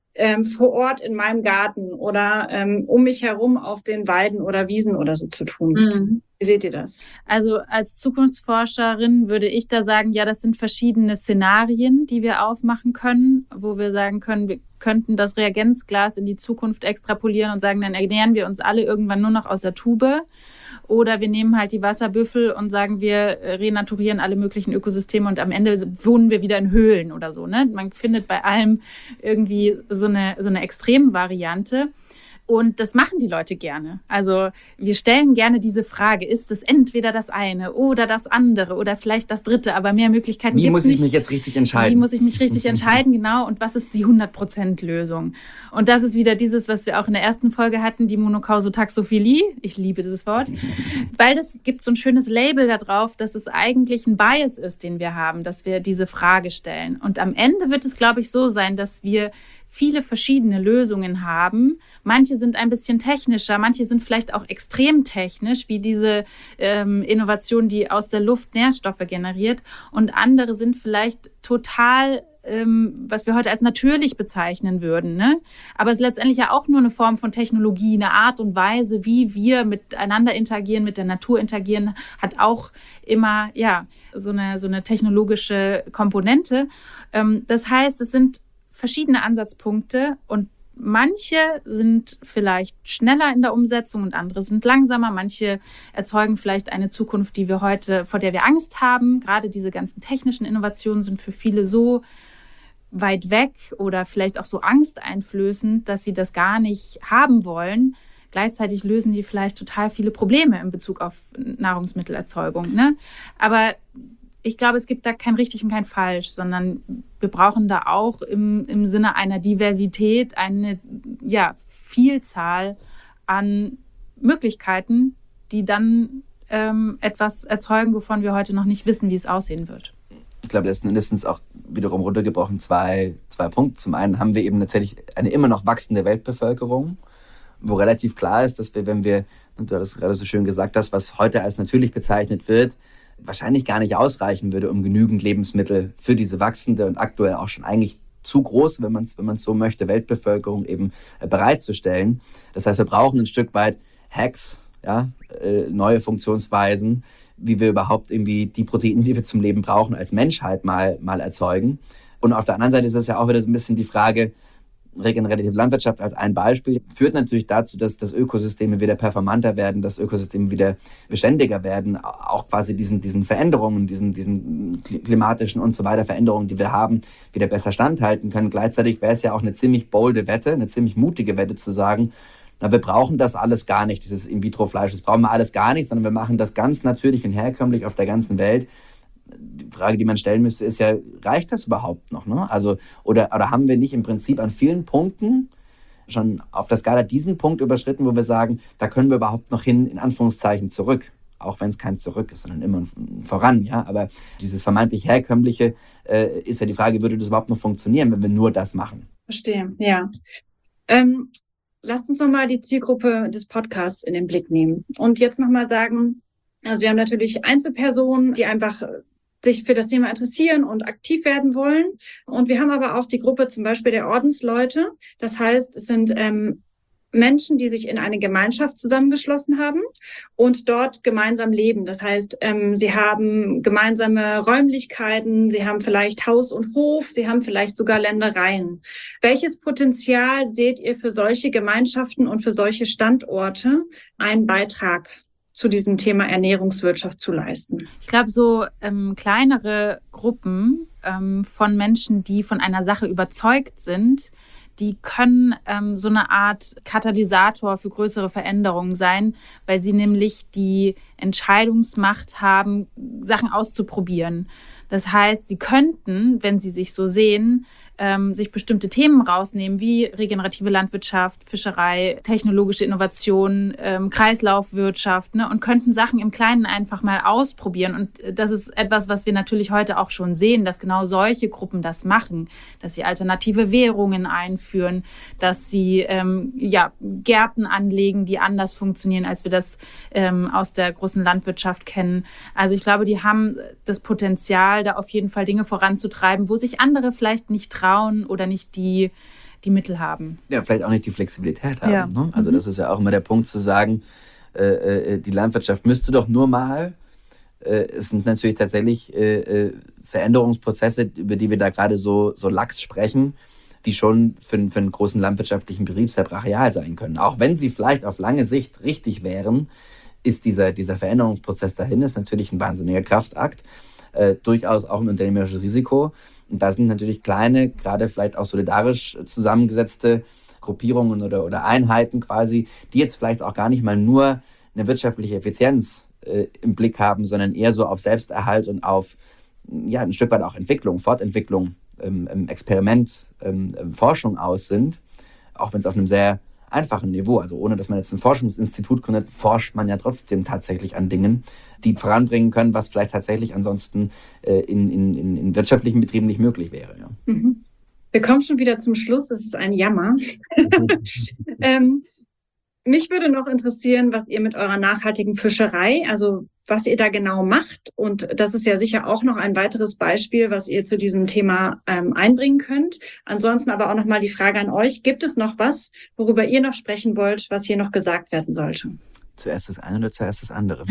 Speaker 4: vor Ort in meinem Garten oder um mich herum auf den Weiden oder Wiesen oder so zu tun. Mhm. Wie seht ihr das?
Speaker 3: Also als Zukunftsforscherin würde ich da sagen, ja, das sind verschiedene Szenarien, die wir aufmachen können, wo wir sagen können, wir könnten das Reagenzglas in die Zukunft extrapolieren und sagen, dann ernähren wir uns alle irgendwann nur noch aus der Tube. Oder wir nehmen halt die Wasserbüffel und sagen, wir renaturieren alle möglichen Ökosysteme und am Ende wohnen wir wieder in Höhlen oder so. Ne? Man findet bei allem irgendwie so eine Extremvariante. Und das machen die Leute gerne. Also wir stellen gerne diese Frage, ist es entweder das eine oder das andere oder vielleicht das dritte, aber mehr Möglichkeiten gibt es nicht.
Speaker 2: Wie muss ich mich jetzt richtig entscheiden?
Speaker 3: Wie muss ich mich richtig entscheiden, genau. Und was ist die 100%-Lösung? Und das ist wieder dieses, was wir auch in der ersten Folge hatten, die Monokausotaxophilie. Ich liebe dieses Wort. Weil das gibt so ein schönes Label da drauf, dass es eigentlich ein Bias ist, den wir haben, dass wir diese Frage stellen. Und am Ende wird es, glaube ich, so sein, dass wir viele verschiedene Lösungen haben. Manche sind ein bisschen technischer, manche sind vielleicht auch extrem technisch, wie diese Innovation, die aus der Luft Nährstoffe generiert. Und andere sind vielleicht total, was wir heute als natürlich bezeichnen würden. Ne? Aber es ist letztendlich ja auch nur eine Form von Technologie, eine Art und Weise, wie wir miteinander interagieren, mit der Natur interagieren, hat auch immer so eine technologische Komponente. Das heißt, es sind verschiedene Ansatzpunkte und manche sind vielleicht schneller in der Umsetzung und andere sind langsamer. Manche erzeugen vielleicht eine Zukunft, die wir heute, vor der wir Angst haben. Gerade diese ganzen technischen Innovationen sind für viele so weit weg oder vielleicht auch so angsteinflößend, dass sie das gar nicht haben wollen. Gleichzeitig lösen die vielleicht total viele Probleme in Bezug auf Nahrungsmittelerzeugung. Ne? Aber ich glaube, es gibt da kein richtig und kein falsch, sondern wir brauchen da auch im Sinne einer Diversität eine Vielzahl an Möglichkeiten, die dann etwas erzeugen, wovon wir heute noch nicht wissen, wie es aussehen wird.
Speaker 2: Ich glaube, letzten Endes auch wiederum runtergebrochen zwei Punkte. Zum einen haben wir eben natürlich eine immer noch wachsende Weltbevölkerung, wo relativ klar ist, dass wir, wenn wir, und du hattest gerade so schön gesagt, das, was heute als natürlich bezeichnet wird, wahrscheinlich gar nicht ausreichen würde, um genügend Lebensmittel für diese wachsende und aktuell auch schon eigentlich zu große, wenn man es so möchte, Weltbevölkerung eben bereitzustellen. Das heißt, wir brauchen ein Stück weit Hacks, neue Funktionsweisen, wie wir überhaupt irgendwie die Proteine, die wir zum Leben brauchen, als Menschheit mal erzeugen. Und auf der anderen Seite ist es ja auch wieder so ein bisschen die Frage, regenerative Landwirtschaft als ein Beispiel führt natürlich dazu, dass Ökosysteme wieder performanter werden, dass Ökosysteme wieder beständiger werden, auch quasi diesen Veränderungen, diesen klimatischen und so weiter Veränderungen, die wir haben, wieder besser standhalten können. Gleichzeitig wäre es ja auch eine ziemlich bolde Wette, eine ziemlich mutige Wette zu sagen, na, wir brauchen das alles gar nicht, dieses In-vitro-Fleisch, das brauchen wir alles gar nicht, sondern wir machen das ganz natürlich und herkömmlich auf der ganzen Welt. Die Frage, die man stellen müsste, ist ja, reicht das überhaupt noch? Ne? Also, oder haben wir nicht im Prinzip an vielen Punkten schon auf der Skala diesen Punkt überschritten, wo wir sagen, da können wir überhaupt noch hin, in Anführungszeichen, zurück. Auch wenn es kein Zurück ist, sondern immer ein Voran. Ja? Aber dieses vermeintlich Herkömmliche ist ja die Frage, würde das überhaupt noch funktionieren, wenn wir nur das machen?
Speaker 4: Verstehe, ja. Lasst uns nochmal die Zielgruppe des Podcasts in den Blick nehmen. Und jetzt nochmal sagen, also wir haben natürlich Einzelpersonen, die einfach sich für das Thema interessieren und aktiv werden wollen. Und wir haben aber auch die Gruppe zum Beispiel der Ordensleute. Das heißt, es sind Menschen, die sich in eine Gemeinschaft zusammengeschlossen haben und dort gemeinsam leben. Das heißt, sie haben gemeinsame Räumlichkeiten, sie haben vielleicht Haus und Hof, sie haben vielleicht sogar Ländereien. Welches Potenzial seht ihr für solche Gemeinschaften und für solche Standorte, einen Beitrag zu diesem Thema Ernährungswirtschaft zu leisten?
Speaker 3: Ich glaube, so kleinere Gruppen von Menschen, die von einer Sache überzeugt sind, die können so eine Art Katalysator für größere Veränderungen sein, weil sie nämlich die Entscheidungsmacht haben, Sachen auszuprobieren. Das heißt, sie könnten, wenn sie sich so sehen, sich bestimmte Themen rausnehmen, wie regenerative Landwirtschaft, Fischerei, technologische Innovation, Kreislaufwirtschaft, ne, und könnten Sachen im Kleinen einfach mal ausprobieren. Und das ist etwas, was wir natürlich heute auch schon sehen, dass genau solche Gruppen das machen, dass sie alternative Währungen einführen, dass sie Gärten anlegen, die anders funktionieren, als wir das aus der großen Landwirtschaft kennen. Also ich glaube, die haben das Potenzial, da auf jeden Fall Dinge voranzutreiben, wo sich andere vielleicht nicht trauen oder nicht die Mittel haben.
Speaker 2: Ja, vielleicht auch nicht die Flexibilität haben.
Speaker 3: Ja.
Speaker 2: Ne? Also das ist ja auch immer der Punkt zu sagen, die Landwirtschaft müsste doch nur mal. Es sind natürlich tatsächlich Veränderungsprozesse, über die wir da gerade so lax sprechen, die schon für einen großen landwirtschaftlichen Betrieb sehr brachial sein können. Auch wenn sie vielleicht auf lange Sicht richtig wären, ist dieser Veränderungsprozess dahin ist natürlich ein wahnsinniger Kraftakt, durchaus auch ein unternehmerisches Risiko. Und da sind natürlich kleine, gerade vielleicht auch solidarisch zusammengesetzte Gruppierungen oder Einheiten quasi, die jetzt vielleicht auch gar nicht mal nur eine wirtschaftliche Effizienz im Blick haben, sondern eher so auf Selbsterhalt und auf ein Stück weit auch Entwicklung, Fortentwicklung, Experiment, Forschung aus sind, auch wenn es auf einem sehr einfachen Niveau, also ohne dass man jetzt ein Forschungsinstitut gründet, forscht man ja trotzdem tatsächlich an Dingen, die voranbringen können, was vielleicht tatsächlich ansonsten in wirtschaftlichen Betrieben nicht möglich wäre. Ja.
Speaker 4: Mhm. Wir kommen schon wieder zum Schluss, das ist ein Jammer. Mich würde noch interessieren, was ihr mit eurer nachhaltigen Fischerei, also was ihr da genau macht. Und das ist ja sicher auch noch ein weiteres Beispiel, was ihr zu diesem Thema einbringen könnt. Ansonsten aber auch nochmal die Frage an euch. Gibt es noch was, worüber ihr noch sprechen wollt, was hier noch gesagt werden sollte?
Speaker 2: Zuerst das eine oder zuerst das andere?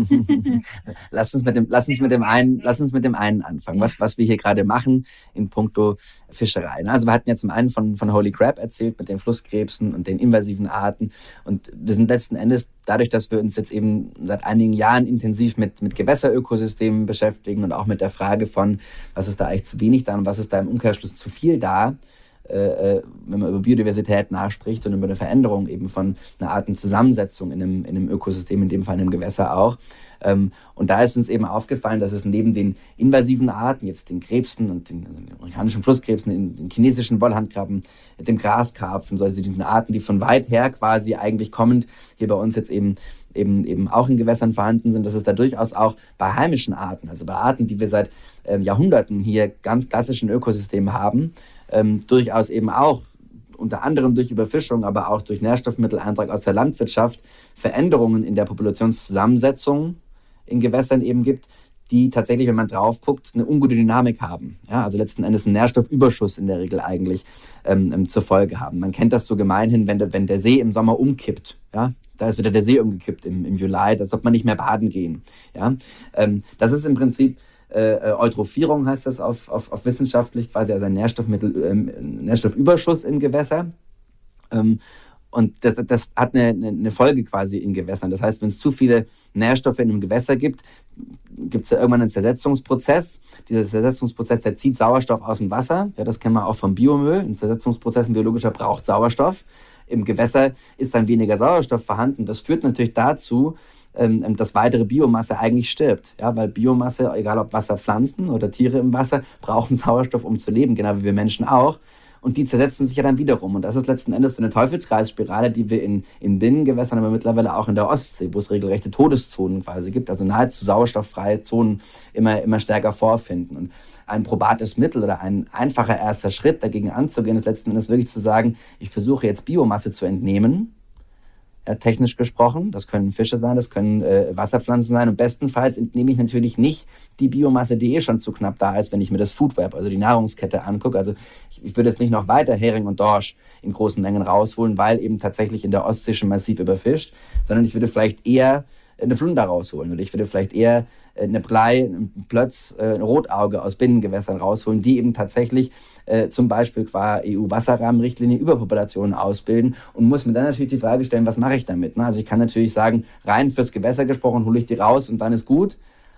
Speaker 2: Lass uns mit dem einen anfangen, was wir hier gerade machen in puncto Fischerei. Also wir hatten ja zum einen von Holy Crab erzählt mit den Flusskrebsen und den invasiven Arten. Und wir sind letzten Endes, dadurch, dass wir uns jetzt eben seit einigen Jahren intensiv mit Gewässerökosystemen beschäftigen und auch mit der Frage von, was ist da eigentlich zu wenig da und was ist da im Umkehrschluss zu viel da, wenn man über Biodiversität nachspricht und über eine Veränderung eben von einer Artenzusammensetzung in einem Ökosystem, in dem Fall in einem Gewässer auch. Und da ist uns eben aufgefallen, dass es neben den invasiven Arten, jetzt den Krebsen und den amerikanischen Flusskrebsen, den chinesischen Wollhandkrabben, dem Graskarpfen, also diesen Arten, die von weit her quasi eigentlich kommend hier bei uns jetzt eben auch in Gewässern vorhanden sind, dass es da durchaus auch bei heimischen Arten, also bei Arten, die wir seit Jahrhunderten hier ganz klassischen Ökosystemen haben, durchaus eben auch unter anderem durch Überfischung, aber auch durch Nährstoffmitteleintrag aus der Landwirtschaft Veränderungen in der Populationszusammensetzung in Gewässern eben gibt, die tatsächlich, wenn man drauf guckt, eine ungute Dynamik haben. Ja, also letzten Endes einen Nährstoffüberschuss in der Regel eigentlich zur Folge haben. Man kennt das so gemeinhin, wenn der See im Sommer umkippt. Ja, da ist wieder der See umgekippt im Juli, da sollte man nicht mehr baden gehen. Ja, das ist im Prinzip Eutrophierung heißt das auf wissenschaftlich, quasi also ein Nährstoffüberschuss im Gewässer. Und das hat eine Folge quasi in Gewässern. Das heißt, wenn es zu viele Nährstoffe in einem Gewässer gibt, gibt es ja irgendwann einen Zersetzungsprozess. Dieser Zersetzungsprozess, der zieht Sauerstoff aus dem Wasser. Ja, das kennen wir auch vom Biomüll. Ein Zersetzungsprozess, ein biologischer, braucht Sauerstoff. Im Gewässer ist dann weniger Sauerstoff vorhanden. Das führt natürlich dazu, dass weitere Biomasse eigentlich stirbt. Ja, weil Biomasse, egal ob Wasserpflanzen oder Tiere im Wasser, brauchen Sauerstoff, um zu leben, genau wie wir Menschen auch. Und die zersetzen sich ja dann wiederum. Und das ist letzten Endes so eine Teufelskreisspirale, die wir in Binnengewässern, aber mittlerweile auch in der Ostsee, wo es regelrechte Todeszonen quasi gibt, also nahezu sauerstofffreie Zonen immer stärker vorfinden. Und ein probates Mittel oder ein einfacher erster Schritt dagegen anzugehen, ist letzten Endes wirklich zu sagen, ich versuche jetzt Biomasse zu entnehmen, ja, technisch gesprochen. Das können Fische sein, das können Wasserpflanzen sein. Und bestenfalls entnehme ich natürlich nicht die Biomasse, die schon zu knapp da ist, wenn ich mir das Food Web, also die Nahrungskette angucke. Also ich würde jetzt nicht noch weiter Hering und Dorsch in großen Mengen rausholen, weil eben tatsächlich in der Ostsee schon massiv überfischt, sondern ich würde vielleicht eher eine Flunder rausholen oder ich würde vielleicht eher eine Blei, ein Plötz, ein Rotauge aus Binnengewässern rausholen, die eben tatsächlich zum Beispiel qua EU-Wasserrahmenrichtlinie Überpopulationen ausbilden und muss mir dann natürlich die Frage stellen, was mache ich damit? Also ich kann natürlich sagen, rein fürs Gewässer gesprochen hole ich die raus und dann ist gut.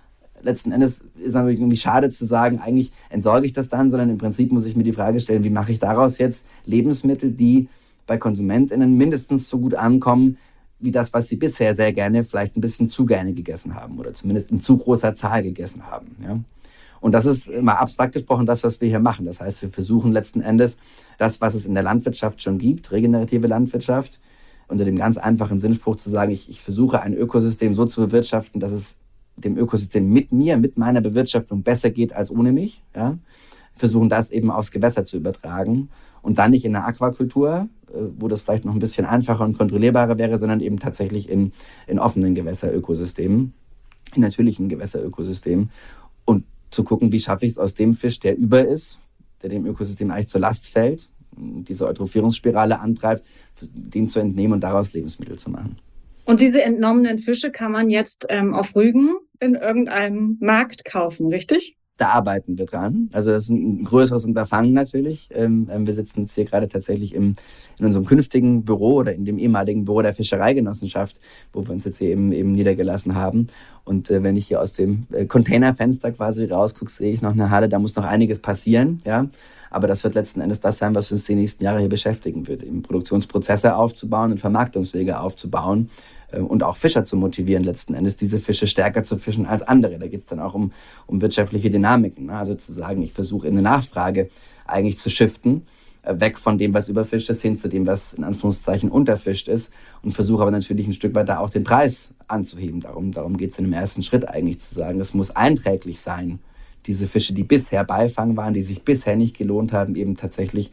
Speaker 2: letzten Endes ist es natürlich irgendwie schade zu sagen, eigentlich entsorge ich das dann, sondern im Prinzip muss ich mir die Frage stellen, wie mache ich daraus jetzt Lebensmittel, die bei KonsumentInnen mindestens so gut ankommen, wie das, was sie bisher sehr gerne, vielleicht ein bisschen zu gerne gegessen haben oder zumindest in zu großer Zahl gegessen haben. Ja? Und das ist mal abstrakt gesprochen das, was wir hier machen. Das heißt, wir versuchen letzten Endes das, was es in der Landwirtschaft schon gibt, regenerative Landwirtschaft, unter dem ganz einfachen Sinnspruch zu sagen, ich versuche ein Ökosystem so zu bewirtschaften, dass es dem Ökosystem mit mir, mit meiner Bewirtschaftung besser geht als ohne mich. Ja? Versuchen das eben aufs Gewässer zu übertragen und dann nicht in der Aquakultur, wo das vielleicht noch ein bisschen einfacher und kontrollierbarer wäre, sondern eben tatsächlich in offenen Gewässerökosystemen, in natürlichen Gewässerökosystemen und zu gucken, wie schaffe ich es aus dem Fisch, der über ist, der dem Ökosystem eigentlich zur Last fällt, diese Eutrophierungsspirale antreibt, den zu entnehmen und daraus Lebensmittel zu machen.
Speaker 4: Und diese entnommenen Fische kann man jetzt auf Rügen in irgendeinem Markt kaufen, richtig?
Speaker 2: Da arbeiten wir dran. Also das ist ein größeres Unterfangen natürlich. Wir sitzen jetzt hier gerade tatsächlich in unserem künftigen Büro oder in dem ehemaligen Büro der Fischereigenossenschaft, wo wir uns jetzt hier eben niedergelassen haben. Und wenn ich hier aus dem Containerfenster quasi rausgucke, sehe ich noch eine Halle, da muss noch einiges passieren. Ja? Aber das wird letzten Endes das sein, was uns die nächsten Jahre hier beschäftigen wird, eben Produktionsprozesse aufzubauen und Vermarktungswege aufzubauen und auch Fischer zu motivieren, letzten Endes diese Fische stärker zu fischen als andere. Da geht es dann auch um wirtschaftliche Dynamiken. Ne? Also zu sagen, ich versuche in der Nachfrage eigentlich zu shiften, weg von dem, was überfischt ist, hin zu dem, was in Anführungszeichen unterfischt ist und versuche aber natürlich ein Stück weit da auch den Preis anzuheben. Darum geht es in dem ersten Schritt eigentlich zu sagen, es muss einträglich sein, diese Fische, die bisher Beifang waren, die sich bisher nicht gelohnt haben, eben tatsächlich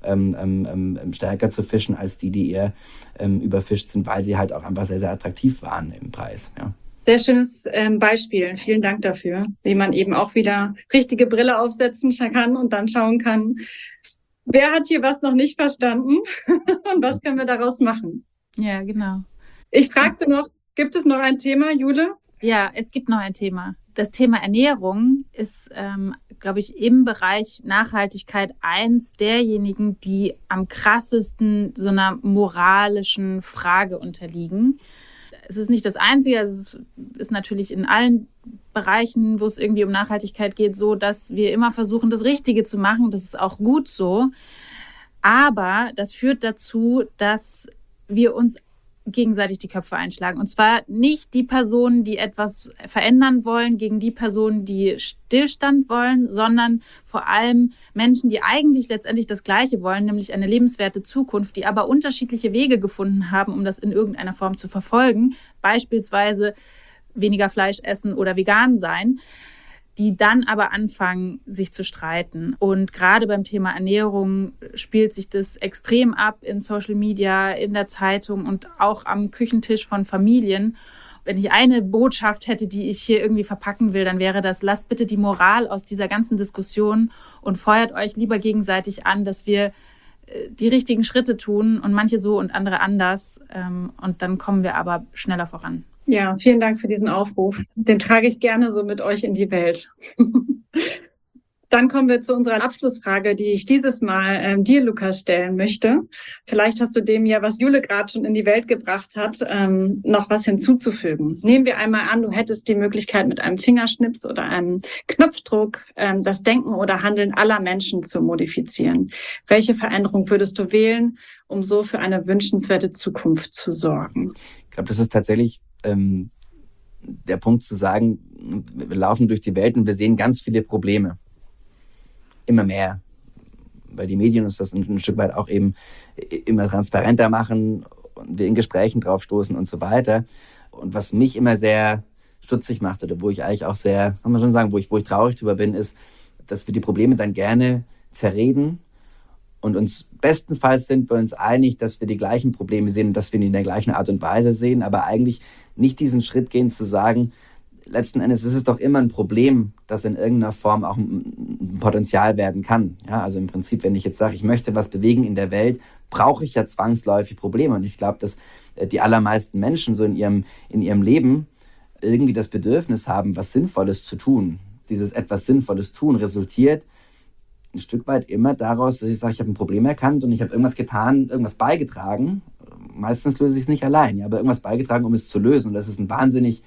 Speaker 2: stärker zu fischen als die eher überfischt sind, weil sie halt auch einfach sehr, sehr attraktiv waren im Preis. Ja.
Speaker 4: Sehr schönes Beispiel. Vielen Dank dafür, wie man eben auch wieder richtige Brille aufsetzen kann und dann schauen kann, wer hat hier was noch nicht verstanden und was können wir daraus machen.
Speaker 3: Ja, genau.
Speaker 4: Ich fragte noch, gibt es noch ein Thema, Jule?
Speaker 3: Ja, es gibt noch ein Thema. Das Thema Ernährung ist, glaube ich, im Bereich Nachhaltigkeit eins derjenigen, die am krassesten so einer moralischen Frage unterliegen. Es ist nicht das Einzige, es ist natürlich in allen Bereichen, wo es irgendwie um Nachhaltigkeit geht, so, dass wir immer versuchen, das Richtige zu machen. Das ist auch gut so. Aber das führt dazu, dass wir uns gegenseitig die Köpfe einschlagen. Und zwar nicht die Personen, die etwas verändern wollen, gegen die Personen, die Stillstand wollen, sondern vor allem Menschen, die eigentlich letztendlich das Gleiche wollen, nämlich eine lebenswerte Zukunft, die aber unterschiedliche Wege gefunden haben, um das in irgendeiner Form zu verfolgen, beispielsweise weniger Fleisch essen oder vegan sein, die dann aber anfangen, sich zu streiten. Und gerade beim Thema Ernährung spielt sich das extrem ab in Social Media, in der Zeitung und auch am Küchentisch von Familien. Wenn ich eine Botschaft hätte, die ich hier irgendwie verpacken will, dann wäre das: Lasst bitte die Moral aus dieser ganzen Diskussion und feuert euch lieber gegenseitig an, dass wir die richtigen Schritte tun und manche so und andere anders. Und dann kommen wir aber schneller voran.
Speaker 4: Ja, vielen Dank für diesen Aufruf. Den trage ich gerne so mit euch in die Welt. Dann kommen wir zu unserer Abschlussfrage, die ich dieses Mal dir, Lukas, stellen möchte. Vielleicht hast du dem ja, was Jule gerade schon in die Welt gebracht hat, noch was hinzuzufügen. Nehmen wir einmal an, du hättest die Möglichkeit, mit einem Fingerschnips oder einem Knopfdruck das Denken oder Handeln aller Menschen zu modifizieren. Welche Veränderung würdest du wählen, um so für eine wünschenswerte Zukunft zu sorgen?
Speaker 2: Ich glaube, das ist tatsächlich der Punkt zu sagen, wir laufen durch die Welt und wir sehen ganz viele Probleme. Immer mehr. Weil die Medien uns das ein Stück weit auch eben immer transparenter machen und wir in Gesprächen drauf stoßen und so weiter. Und was mich immer sehr stutzig macht oder wo ich eigentlich auch sehr, kann man schon sagen, wo ich traurig drüber bin, ist, dass wir die Probleme dann gerne zerreden. Und bestenfalls sind wir uns einig, dass wir die gleichen Probleme sehen und dass wir ihn in der gleichen Art und Weise sehen, aber eigentlich nicht diesen Schritt gehen zu sagen, letzten Endes ist es doch immer ein Problem, das in irgendeiner Form auch ein Potenzial werden kann. Ja, also im Prinzip, wenn ich jetzt sage, ich möchte was bewegen in der Welt, brauche ich ja zwangsläufig Probleme. Und ich glaube, dass die allermeisten Menschen so in ihrem Leben irgendwie das Bedürfnis haben, was Sinnvolles zu tun. Dieses etwas Sinnvolles tun resultiert ein Stück weit immer daraus, dass ich sage, ich habe ein Problem erkannt und ich habe irgendwas getan, irgendwas beigetragen. Meistens löse ich es nicht allein, ja, aber irgendwas beigetragen, um es zu lösen. Und das ist ein wahnsinnig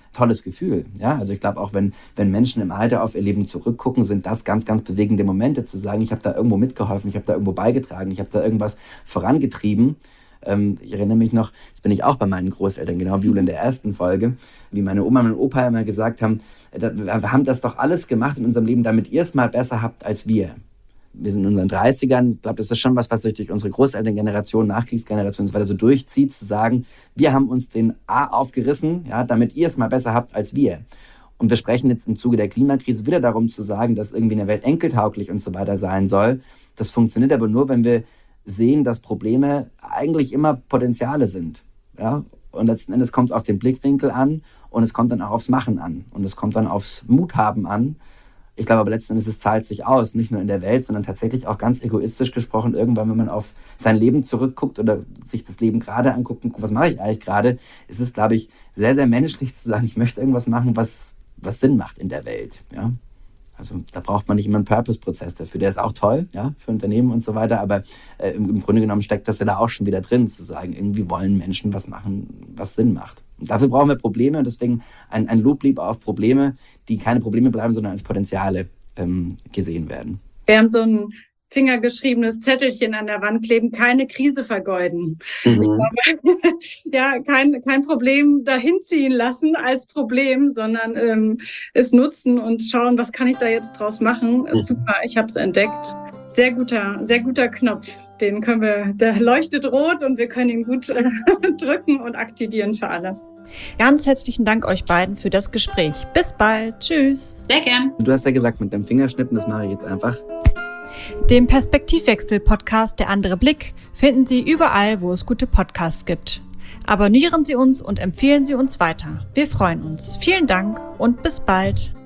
Speaker 2: tolles Gefühl. Ja, also ich glaube auch, wenn Menschen im Alter auf ihr Leben zurückgucken, sind das ganz, ganz bewegende Momente, zu sagen, ich habe da irgendwo mitgeholfen, ich habe da irgendwo beigetragen, ich habe da irgendwas vorangetrieben. Ich erinnere mich noch, jetzt bin ich auch bei meinen Großeltern, genau wie Jule in der ersten Folge, wie meine Oma und Opa immer gesagt haben, wir haben das doch alles gemacht in unserem Leben, damit ihr es mal besser habt als wir. Wir sind in unseren 30ern, ich glaube, das ist schon was sich durch unsere Großelterngeneration, Nachkriegsgeneration und so weiter so durchzieht, zu sagen, wir haben uns den A aufgerissen, ja, damit ihr es mal besser habt als wir. Und wir sprechen jetzt im Zuge der Klimakrise wieder darum zu sagen, dass irgendwie eine Welt enkeltauglich und so weiter sein soll. Das funktioniert aber nur, wenn wir sehen, dass Probleme eigentlich immer Potenziale sind. Ja? Und letzten Endes kommt es auf den Blickwinkel an und es kommt dann auch aufs Machen an und es kommt dann aufs Muthaben an. Ich glaube aber letzten Endes, es zahlt sich aus, nicht nur in der Welt, sondern tatsächlich auch ganz egoistisch gesprochen, irgendwann, wenn man auf sein Leben zurückguckt oder sich das Leben gerade anguckt und guckt, was mache ich eigentlich gerade, ist es, glaube ich, sehr, sehr menschlich zu sagen, ich möchte irgendwas machen, was Sinn macht in der Welt. Ja? Also da braucht man nicht immer einen Purpose-Prozess dafür. Der ist auch toll, ja, für Unternehmen und so weiter, aber im Grunde genommen steckt das ja da auch schon wieder drin, zu sagen, irgendwie wollen Menschen was machen, was Sinn macht. Und dafür brauchen wir Probleme und deswegen ein Loblieb auf Probleme, die keine Probleme bleiben, sondern als Potenziale gesehen werden.
Speaker 4: Wir haben so ein fingergeschriebenes Zettelchen an der Wand kleben, keine Krise vergeuden. Ich glaube, ja, kein Problem dahin ziehen lassen als Problem, sondern es nutzen und schauen, was kann ich da jetzt draus machen. Super, ich habe es entdeckt. Sehr guter Knopf. Der leuchtet rot und wir können ihn gut drücken und aktivieren für alle.
Speaker 1: Ganz herzlichen Dank euch beiden für das Gespräch. Bis bald. Tschüss.
Speaker 3: Sehr gern.
Speaker 2: Du hast ja gesagt, mit dem Fingerschnippen, das mache ich jetzt einfach.
Speaker 1: Den Perspektivwechsel-Podcast Der andere Blick finden Sie überall, wo es gute Podcasts gibt. Abonnieren Sie uns und empfehlen Sie uns weiter. Wir freuen uns. Vielen Dank und bis bald.